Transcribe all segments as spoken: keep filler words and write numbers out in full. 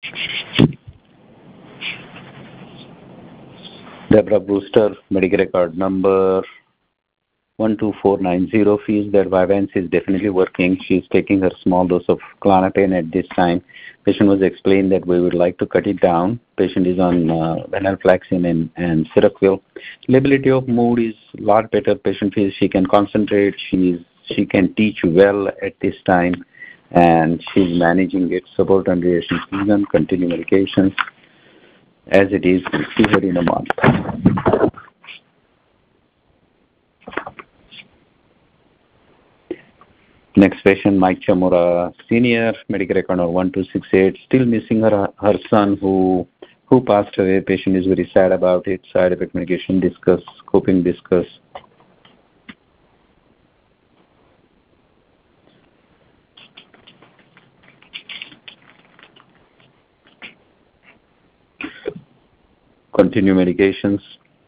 Deborah Brewster, medical record number one two four nine zero, feels that Vyvanse is definitely working. She is taking her small dose of Klonopin at this time. Patient was explained that we would like to cut it down. Patient is on uh, venlafaxine and, and Seroquel. Stability of mood is a lot better. Patient feels she can concentrate. She is she can teach well at this time, and she's managing it. Support and reaction season, continue medications as it is. See her in a month. Next patient, Mike Chamora Senior, medical record number one two six eight, still missing her her son who who passed away. Patient is very sad about it. Side effect medication discuss, coping discuss. Continue medications.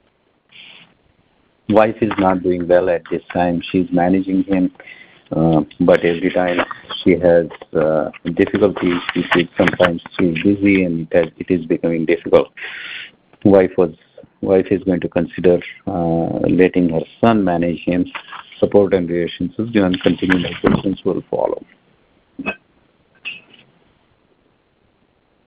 Wife is not doing well at this time. She's managing him, uh, but every time she has uh, difficulty. She feels sometimes she's busy, and it, has, it is becoming difficult. Wife was wife is going to consider uh, letting her son manage him. Support and reassurances given. Continue medications will follow.